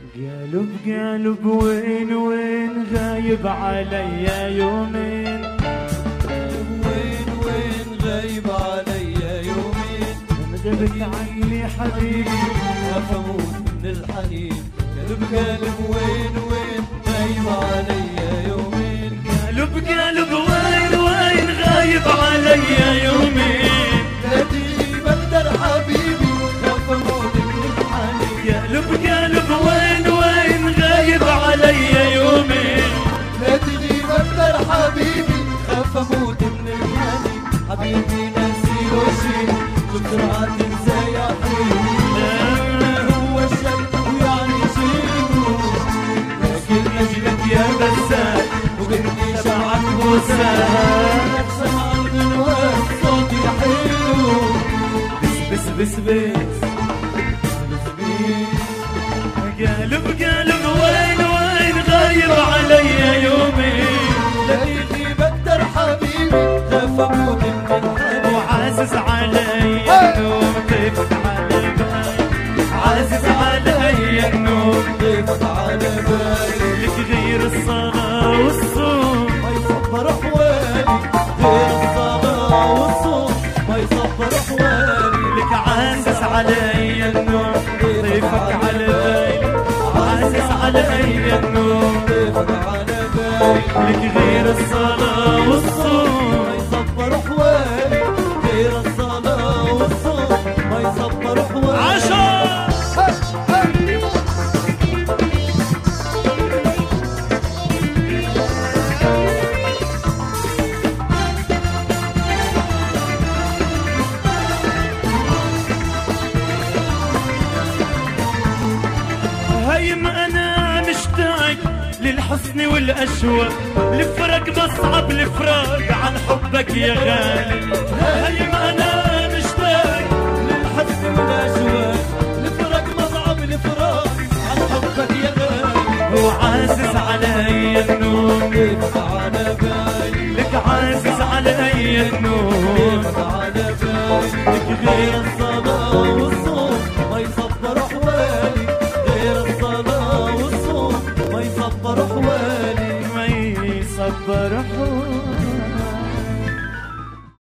قلب قلب وين وين غايب عليا يومين، وين غايب عليا يومين، غبت عني حبيبي افوت من الحنين. قلب وين غايب عليا يومين، قلب قلب وين غايب عليا يومين، لا تغيب اكتر حبيبي خاف اموت من الحنين. قلب وين غايب عليا يومين، لا تغيب اكتر حبيبي خاف اموت من الحنين. حبيبي ناسي وشي شفت سرعة تنسى يا حبيبي، هو الشيء ويعني شيء، لكن نجلك يا بسات وقلبي شمعك بوسات. سمع الغنوات صوتي حلو، بس بس بس قلب وين غايب عليا يومين، لا يغيب اكتر حبيبي خاف اموت من الحنين. وعازز عليا النوم ضيفك على بالي، عازز عليا النوم ضيفك على بالي، لك غير الصلاة والصوم ما يصبر احوالي. غير الصلاة والصوم ما يصبر احوالي، لك عازز عليا النوم ضيفك على بالي، عازز عليا النوم ضيفك على بالي. لك غير الصلاة والصوم ما يصبر احوالي، غير الصلاة والصوم ما يصبر احوالي. عشر هيم انا مشتاق للحسن والاشواق، الفرق بصعب الفراق عن حبك يا غالي. هيم انا مشتاق للحزن والاشواق، الفرق مصعب الفراق عن حبك يا غالي. وعازز علي النوم ضيفك على بالي، لك عازز علي النوم ضيفك على بالي.